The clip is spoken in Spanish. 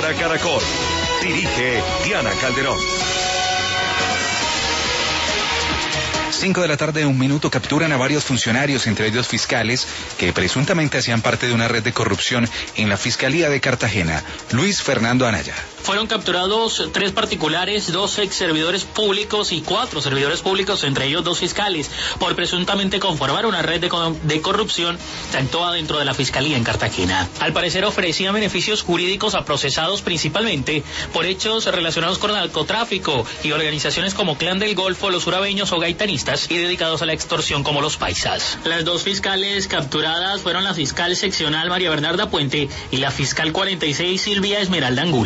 para Caracol. Dirige Diana Calderón. 5 de la tarde, 1 minuto, capturan a varios funcionarios, entre ellos fiscales, que presuntamente hacían parte de una red de corrupción en la Fiscalía de Cartagena. Luis Fernando Anaya. Fueron capturados 3 particulares, 2 ex servidores públicos y 4 servidores públicos, entre ellos 2 fiscales, por presuntamente conformar una red de corrupción actuada dentro de la Fiscalía en Cartagena. Al parecer ofrecían beneficios jurídicos a procesados principalmente por hechos relacionados con narcotráfico y organizaciones como Clan del Golfo, los urabeños o gaitanistas, y dedicados a la extorsión como los paisas. Las 2 fiscales capturadas fueron la fiscal seccional María Bernarda Puente y la fiscal 46 Silvia Esmeralda Angulo.